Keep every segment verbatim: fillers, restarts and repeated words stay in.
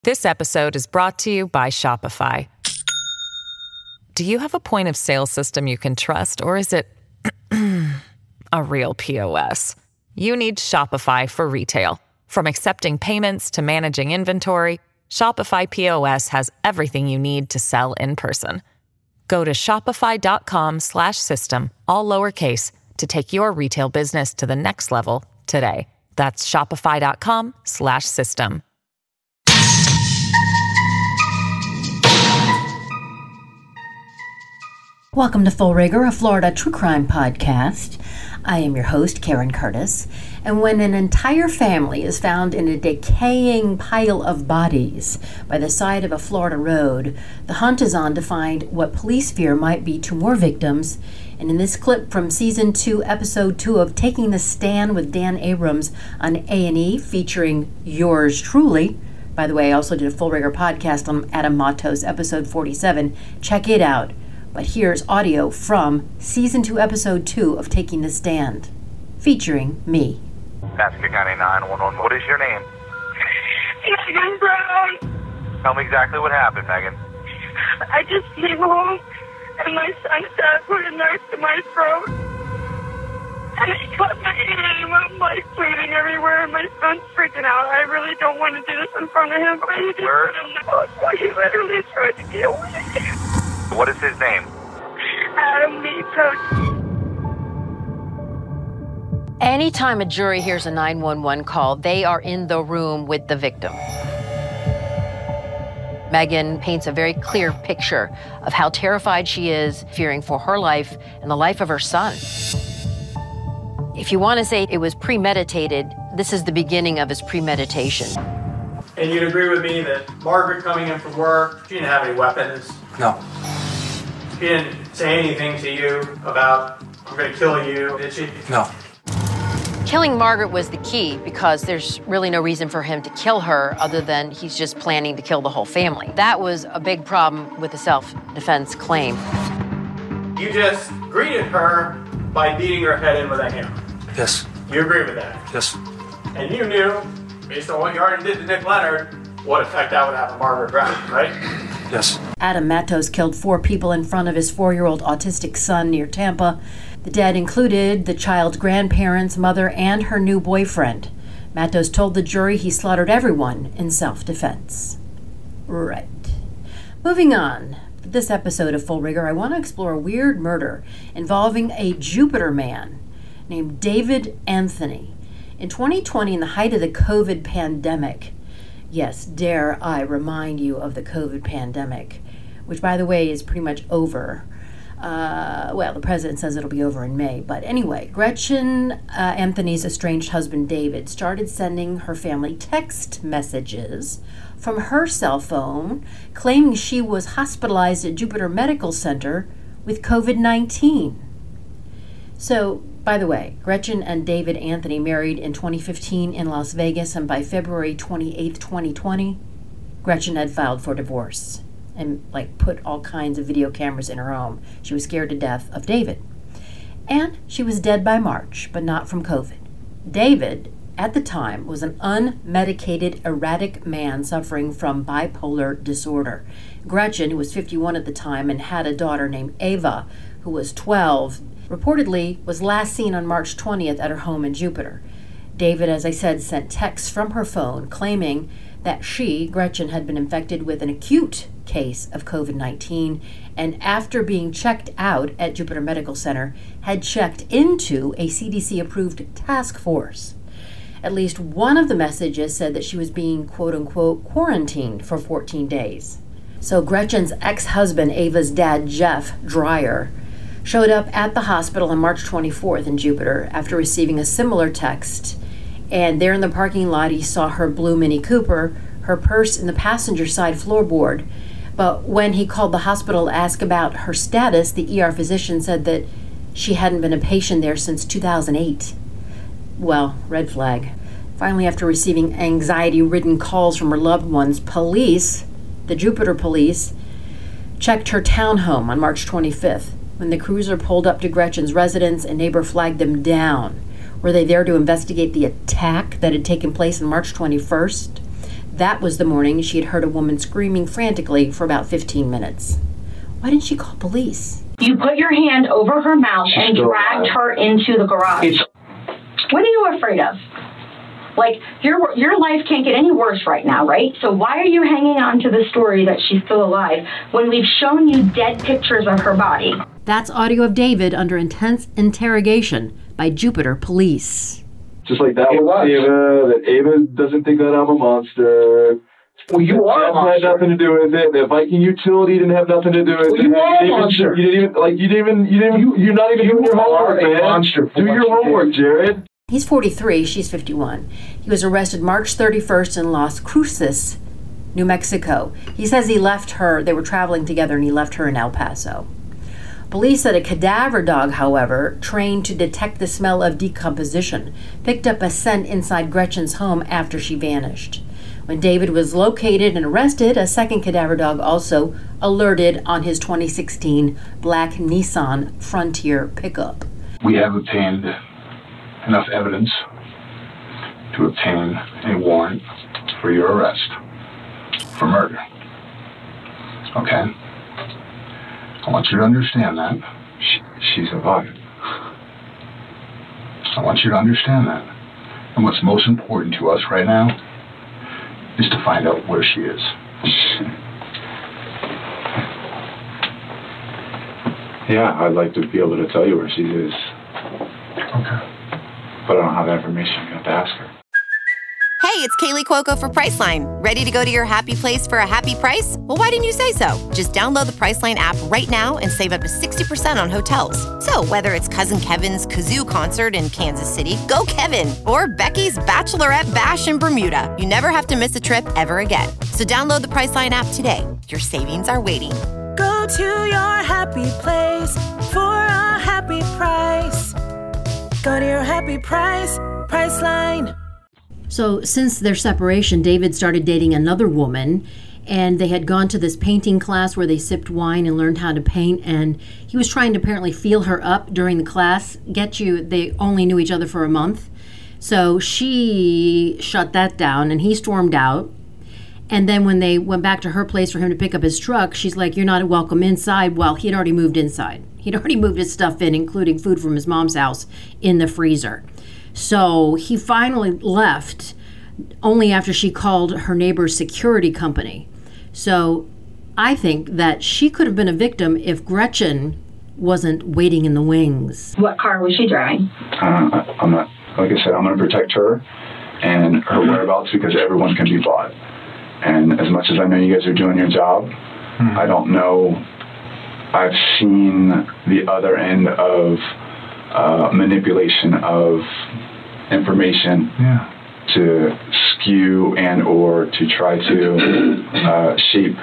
This episode is brought to you by Shopify. Do you have a point of sale system you can trust, or is it a real P O S? You need Shopify for retail. From accepting payments to managing inventory, Shopify P O S has everything you need to sell in person. Go to shopify.com slash system, all lowercase, to take your retail business to the next level today. That's shopify.com slash system. Welcome to Full Rigor, a Florida true crime podcast. I am your host, Karen Curtis. And when an entire family is found in a decaying pile of bodies by the side of a Florida road, the hunt is on to find what police fear might be two more victims. And in this clip from Season two, Episode two of Taking the Stand with Dan Abrams on A and E, featuring yours truly. By the way, I also did a Full Rigor podcast on Adam Matos, Episode forty-seven. Check it out. But here's audio from Season two, Episode two of Taking the Stand, featuring me. Pasco County nine one one, what is your name? Megan Brown. Tell me exactly what happened, Megan. I just came home, and my son's dad put a knife to my throat. And he cut my hand, and I'm like bleeding everywhere, and my son's freaking out. I really don't want to do this in front of him, but he just Where? put him out. He literally tried to get away. What is his name? Adam Matos. Anytime a jury hears a nine one one call, they are in the room with the victim. Megan paints a very clear picture of how terrified she is, fearing for her life and the life of her son. If you want to say it was premeditated, this is the beginning of his premeditation. And you'd agree with me that Margaret coming in from work, she didn't have any weapons. No. She didn't say anything to you about, I'm going to kill you, did she? No. Killing Margaret was the key because there's really no reason for him to kill her other than he's just planning to kill the whole family. That was a big problem with the self-defense claim. You just greeted her by beating her head in with a hammer. Yes. You agree with that? Yes. And you knew, based on what you already did to Nick Leonard, what effect that would have on Margaret Brown, right? Yes. Adam Matos killed four people in front of his four-year-old autistic son near Tampa. The dead included the child's grandparents, mother, and her new boyfriend. Matos told the jury he slaughtered everyone in self-defense. Right. Moving on. For this episode of Full Rigor, I want to explore a weird murder involving a Jupiter man named David Anthony. In twenty twenty, in the height of the COVID pandemic, yes, dare I remind you of the COVID pandemic, which, by the way, is pretty much over. Uh, well, the president says it'll be over in May. But anyway, Gretchen uh, Anthony's estranged husband, David, started sending her family text messages from her cell phone, claiming she was hospitalized at Jupiter Medical Center with COVID nineteen. So, by the way, Gretchen and David Anthony married in twenty fifteen in Las Vegas, and by February twenty-eighth, twenty twenty, Gretchen had filed for divorce and like put all kinds of video cameras in her home. She was scared to death of David. And she was dead by March, but not from COVID. David, at the time, was an unmedicated, erratic man suffering from bipolar disorder. Gretchen, who was fifty-one at the time and had a daughter named Ava, who was twelve, reportedly was last seen on March twentieth at her home in Jupiter. David, as I said, sent texts from her phone claiming that she, Gretchen, had been infected with an acute case of COVID nineteen, and after being checked out at Jupiter Medical Center, had checked into a C D C-approved task force. At least one of the messages said that she was being, quote-unquote, quarantined for fourteen days. So Gretchen's ex-husband, Ava's dad, Jeff Dreyer, showed up at the hospital on March twenty-fourth in Jupiter after receiving a similar text. And there in the parking lot, he saw her blue Mini Cooper, her purse in the passenger side floorboard. But when he called the hospital to ask about her status, the E R physician said that she hadn't been a patient there since two thousand eight. Well, red flag. Finally, after receiving anxiety-ridden calls from her loved ones, police, the Jupiter police, checked her townhome on March twenty-fifth. When the cruiser pulled up to Gretchen's residence, a neighbor flagged them down. Were they there to investigate the attack that had taken place on March twenty-first? that was the morning she had heard a woman screaming frantically for about fifteen minutes. Why didn't she call police? You put your hand over her mouth She's and dragged alive. her into the garage. It's What are you afraid of? Like, your your life can't get any worse right now, right? So why are you hanging on to the story that she's still alive when we've shown you dead pictures of her body? That's audio of David under intense interrogation by Jupiter Police. Just like that It with was. Ava, that Ava doesn't think that I'm a monster. Well, you are a Jeff had monster. nothing to do with it. The Viking utility didn't have nothing to do with Well, it. you are a didn't even- monster. You didn't even like. You didn't even. You didn't. You, you're not even You doing your homework, are a man. monster for Do what your you homework, did. Jared. He's forty-three, she's fifty-one. He was arrested March thirty-first in Las Cruces, New Mexico. He says he left her, they were traveling together, and he left her in El Paso. Police said a cadaver dog, however, trained to detect the smell of decomposition, picked up a scent inside Gretchen's home after she vanished. When David was located and arrested, a second cadaver dog also alerted on his twenty sixteen black Nissan Frontier pickup. We have obtained enough evidence to obtain a warrant for your arrest for murder. Okay? I want you to understand that. She, she survived. I want you to understand that. And what's most important to us right now is to find out where she is. Yeah, I'd like to be able to tell you where she is, Okay. but I don't have that information. You have to ask her. Hey, it's Kaylee Cuoco for Priceline. Ready to go to your happy place for a happy price? Well, why didn't you say so? Just download the Priceline app right now and save up to sixty percent on hotels. So whether it's Cousin Kevin's Kazoo Concert in Kansas City, go Kevin, or Becky's Bachelorette Bash in Bermuda, you never have to miss a trip ever again. So download the Priceline app today. Your savings are waiting. Go to your happy place for a happy price. Go to your happy price, Priceline. So since their separation, David started dating another woman, and they had gone to this painting class where they sipped wine and learned how to paint, and he was trying to apparently feel her up during the class. Get you, they only knew each other for a month. So she shut that down, and he stormed out. And then when they went back to her place for him to pick up his truck, she's like, "You're not welcome inside." Well, he had already moved inside. He'd already moved his stuff in, including food from his mom's house, in the freezer. So he finally left only after she called her neighbor's security company. So I think that she could have been a victim if Gretchen wasn't waiting in the wings. What car was she driving? Uh, I'm not, like I said, I'm going to protect her and her whereabouts because everyone can be bought. And as much as I know you guys are doing your job, hmm. I don't know. I've seen the other end of uh, manipulation of information Yeah. to skew and or to try to uh, shape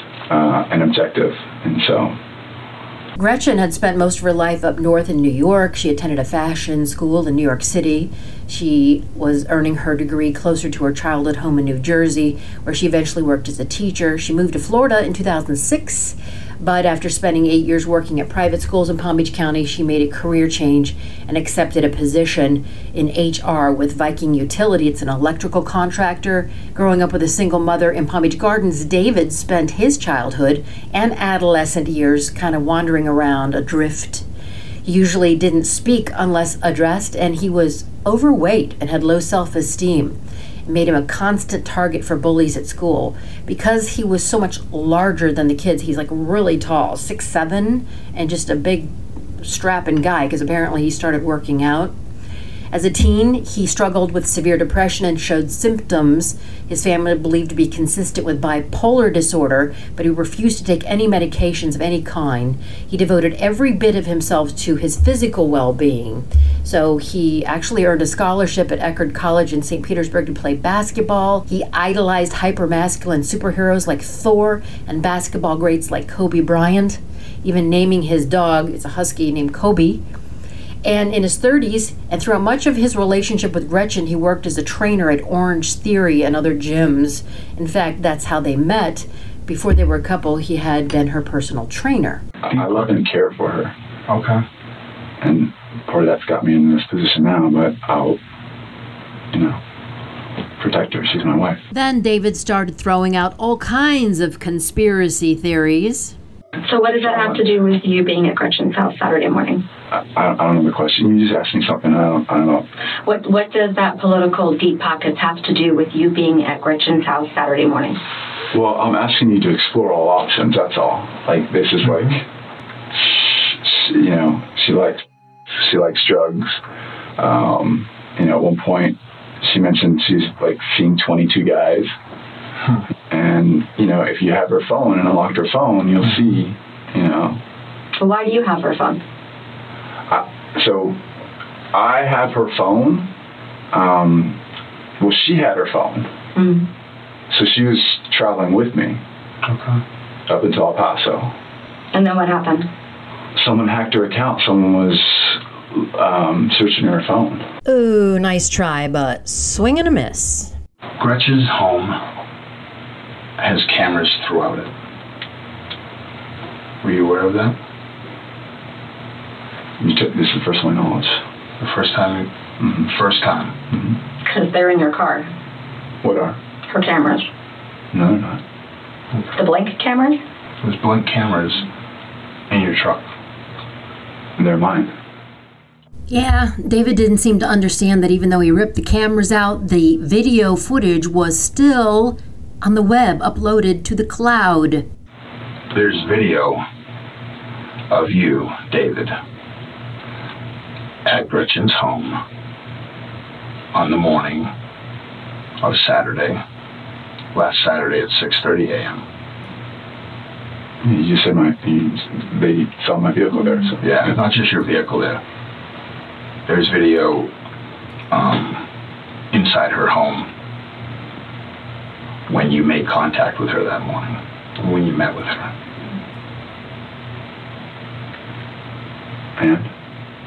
uh, an objective. And so Gretchen had spent most of her life up north in New York. She attended a fashion school in New York City. She was earning her degree closer to her childhood home in New Jersey, where she eventually worked as a teacher. She moved to Florida in two thousand six, but after spending eight years working at private schools in Palm Beach County, she made a career change and accepted a position in H R with Viking Utility. It's an electrical contractor. Growing up with a single mother in Palm Beach Gardens, David spent his childhood and adolescent years kind of wandering around adrift. He usually didn't speak unless addressed, and he was overweight and had low self-esteem. It made him a constant target for bullies at school. Because he was so much larger than the kids, he's like really tall, six seven, and just a big strapping guy, because apparently he started working out. As a teen, he struggled with severe depression and showed symptoms his family believed to be consistent with bipolar disorder, but he refused to take any medications of any kind. He devoted every bit of himself to his physical well-being. So he actually earned a scholarship at Eckerd College in Saint Petersburg to play basketball. He idolized hypermasculine superheroes like Thor and basketball greats like Kobe Bryant, even naming his dog, it's a husky named Kobe. And in his thirties, and throughout much of his relationship with Gretchen, he worked as a trainer at Orange Theory and other gyms. In fact, that's how they met. Before they were a couple, he had been her personal trainer. I love and care for her. Okay. And part of that's got me in this position now, but I'll, you know, protect her. She's my wife. Then David started throwing out all kinds of conspiracy theories. So what does that have to do with you being at Gretchen's house Saturday morning? I, I, I don't know the question. You just asked me something. I don't, I don't know. What What does that political deep pockets have to do with you being at Gretchen's house Saturday morning? Well, I'm asking you to explore all options. That's all. Like, this is like, she, you know, she likes she likes drugs. Um, you know, at one point, she mentioned she's like seeing twenty-two guys. Hmm. And, you know, if you have her phone and unlocked her phone, you'll see, you know. So why do you have her phone? I, so I have her phone. Um, well, she had her phone. Mm. So she was traveling with me. Okay. Up until El Paso. And then what happened? Someone hacked her account. Someone was um, searching her phone. Ooh, nice try, but swing and a miss. Gretchen's home has cameras throughout it. Were you aware of that? You took, this is the first one I know. The first time? Mm-hmm. First time? Because mm-hmm. they're in your car. What are? Her cameras. No, they're not. The Blink cameras? There's Blink cameras in your truck. They're mine. Yeah, David didn't seem to understand that even though he ripped the cameras out, the video footage was still on the web, uploaded to the cloud. There's video of you, David, at Gretchen's home on the morning of Saturday, last Saturday at six thirty a.m. You just said my, you, they saw my vehicle there. So. Yeah, not just your vehicle there. There's video um, inside her home when you made contact with her that morning, when you met with her. And?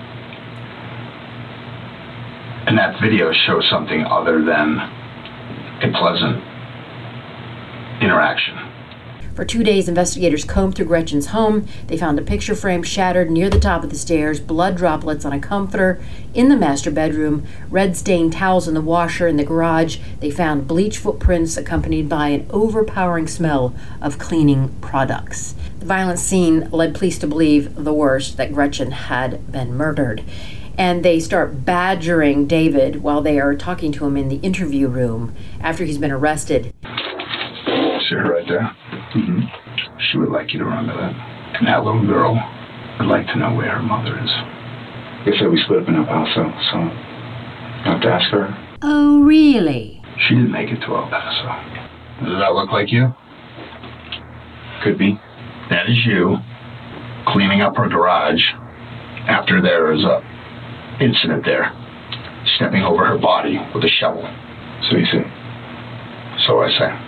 And that video shows something other than a pleasant interaction. For two days, investigators combed through Gretchen's home. They found a picture frame shattered near the top of the stairs, blood droplets on a comforter in the master bedroom, red-stained towels in the washer in the garage. They found bleach footprints accompanied by an overpowering smell of cleaning products. The violent scene led police to believe the worst, that Gretchen had been murdered. And they start badgering David while they are talking to him in the interview room after he's been arrested. See her right there? Mm-hmm. She would like you to remember that. And that little girl would like to know where her mother is. Like I said, we split up in El Paso, so you have to ask her. Oh, really? She didn't make it to El Paso. Does that look like you? Could be. That is you cleaning up her garage after there is a incident there, stepping over her body with a shovel. So you say? So I say.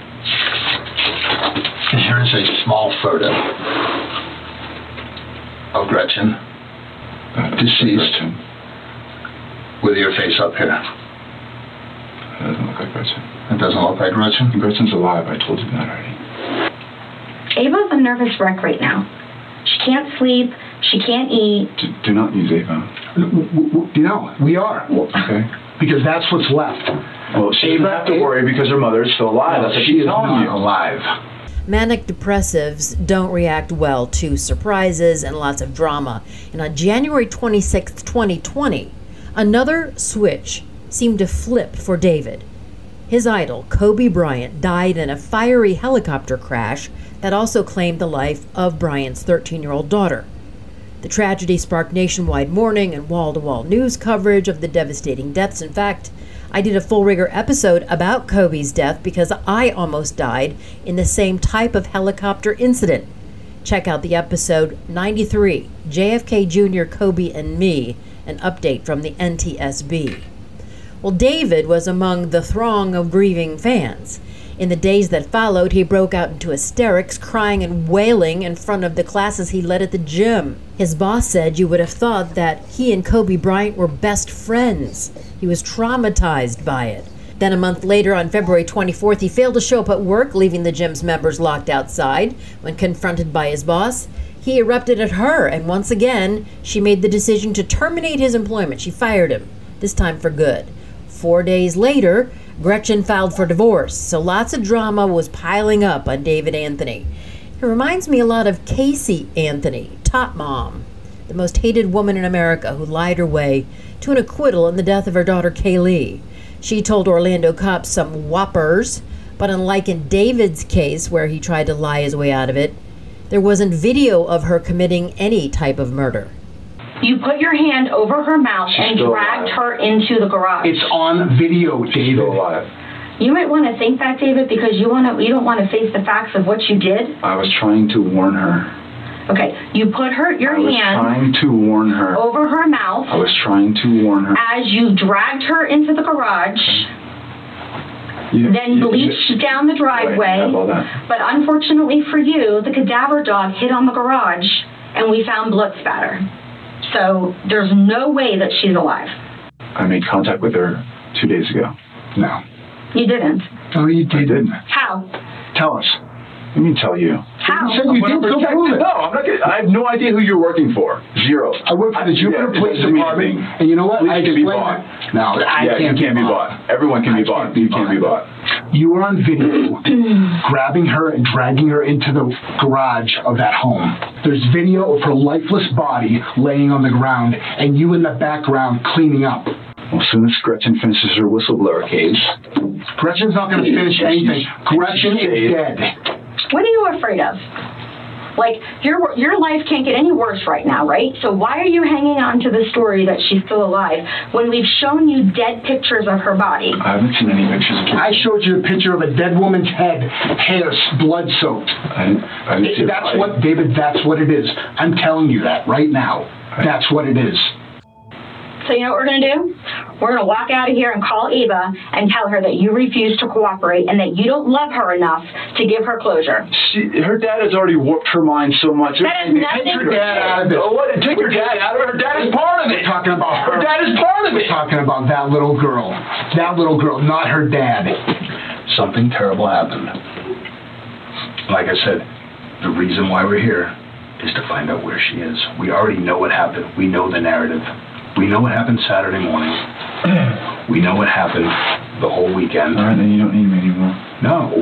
Here is a small photo of Gretchen, uh, deceased, Gretchen. With your face up here. It doesn't look like Gretchen. It doesn't look like Gretchen? Gretchen's alive, I told you that already. Ava's a nervous wreck right now. She can't sleep, she can't eat. Do, do not use Ava. You know, we are. Okay. Because that's what's left. Well, she doesn't have to worry because her mother is still alive. That's what she she's is telling you. alive. Manic depressives don't react well to surprises and lots of drama. And on January twenty-sixth, twenty twenty, another switch seemed to flip for David. His idol, Kobe Bryant, died in a fiery helicopter crash that also claimed the life of Bryant's thirteen-year-old daughter. The tragedy sparked nationwide mourning and wall-to-wall news coverage of the devastating deaths. In fact, I did a full-rigor episode about Kobe's death because I almost died in the same type of helicopter incident. Check out the episode ninety-three, J F K Junior, Kobe and Me, an update from the N T S B. Well, David was among the throng of grieving fans. In the days that followed, he broke out into hysterics, crying and wailing in front of the classes he led at the gym. His boss said you would have thought that he and Kobe Bryant were best friends. He was traumatized by it. Then a month later, on February twenty-fourth, he failed to show up at work, leaving the gym's members locked outside. When confronted by his boss, he erupted at her, and once again, she made the decision to terminate his employment. She fired him, this time for good. Four days later, Gretchen filed for divorce, so lots of drama was piling up on David Anthony. He reminds me a lot of Casey Anthony, Top Mom, the most hated woman in America who lied her way to an acquittal in the death of her daughter Kaylee. She told Orlando cops some whoppers, but unlike in David's case where he tried to lie his way out of it, there wasn't video of her committing any type of murder. You put your hand over her mouth and dragged her into the garage. It's on video, David. Still alive. You might want to think that, David, because you want to. You don't want to face the facts of what you did. I was trying to warn her. Okay, you put her your I was hand trying to warn her. over her mouth. I was trying to warn her. As you dragged her into the garage. You, then you, bleached you, down the driveway. Right, I have all that. But unfortunately for you, the cadaver dog hit on the garage, and we found blood spatter. So there's no way that she's alive. I made contact with her two days ago. No. You didn't. No, you didn't. How? Tell us. Let me tell you. How? You said you did. Go prove it. No, I'm not. Gonna, I have no idea who you're working for. Zero. I work for the Jupiter yeah, Police it doesn't mean Department, anything. and you know what? Police I can be explained bought. it. No, I yeah, can't, you can't be bought. bought. Everyone can be I bought. Can't You be can't bought. be bought. You were on video grabbing her and dragging her into the garage of that home. There's video of her lifeless body laying on the ground, and you in the background cleaning up. Well, as soon as Gretchen finishes her whistleblower case. Gretchen's not going to finish anything. Gretchen is dead. What are you afraid of? Like, your your life can't get any worse right now, right? So why are you hanging on to the story that she's still alive when we've shown you dead pictures of her body? I haven't seen any pictures of her. I showed you a picture of a dead woman's head, hair blood-soaked. I, I didn't see That's it. what, David, that's what it is. I'm telling you that right now. That's what it is. So you know what we're going to do? We're going to walk out of here and call Ava and tell her that you refuse to cooperate and that you don't love her enough to give her closure. She, her dad has already warped her mind so much. That has nothing Take to your dad out of it. Oh, what? Take your dad out of it. Her dad is part of it. We're talking about her. Her dad is part of it. We're talking about that little girl. That little girl, not her dad. Something terrible happened. Like I said, the reason why we're here is to find out where she is. We already know what happened. We know the narrative. We know what happened Saturday morning. We know what happened the whole weekend. All right, then you don't need me anymore. No.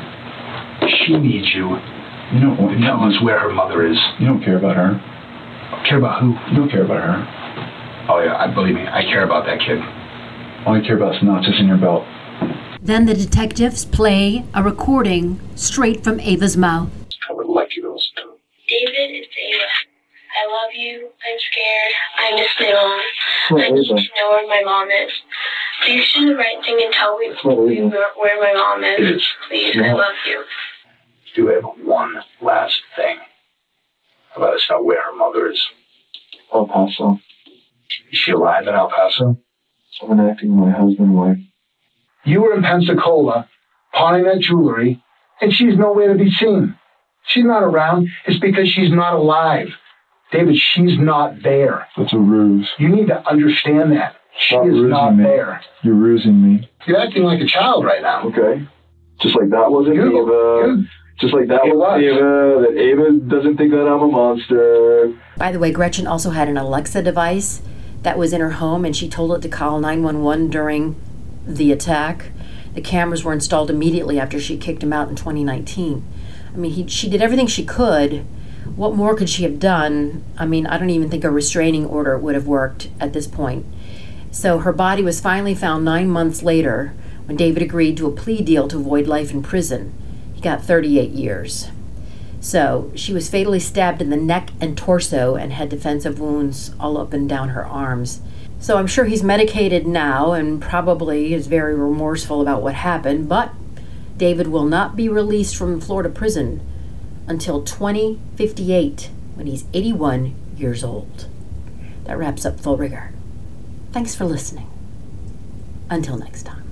She needs you. You don't to tell us where her mother is. You don't care about her. Care about who? You don't care about her. Oh, yeah, I believe me. I care about that kid. All I care about is notches in your belt. Then the detectives play a recording straight from Ava's mouth. I would like you to listen to it. David, it's Ava. I love you. I'm scared. I'm just little. I need to know where my mom is. Please do the right thing and tell me where my mom is. Please, I love you. Do have one last thing. Let us know where her mother is. El Paso. Is she alive in El Paso? I'm acting my husband and wife. You were in Pensacola, pawning that jewelry, and she's nowhere to be seen. She's not around. It's because she's not alive. David, she's not there. That's a ruse. You need to understand that. She Stop is not me. there. You're rusing me. You're acting like a child right now. Okay. Just like that wasn't You- Ava. you- Just like that It was was. Ava. That Ava doesn't think that I'm a monster. By the way, Gretchen also had an Alexa device that was in her home, and she told it to call nine one one during the attack. The cameras were installed immediately after she kicked him out in twenty nineteen. I mean, he, she did everything she could. What more could she have done? I mean, I don't even think a restraining order would have worked at this point. So her body was finally found nine months later when David agreed to a plea deal to avoid life in prison. He got thirty-eight years. So she was fatally stabbed in the neck and torso and had defensive wounds all up and down her arms. So I'm sure he's medicated now and probably is very remorseful about what happened, but David will not be released from Florida prison until twenty fifty-eight, when he's eighty-one years old. That wraps up Full Rigor. Thanks for listening. Until next time.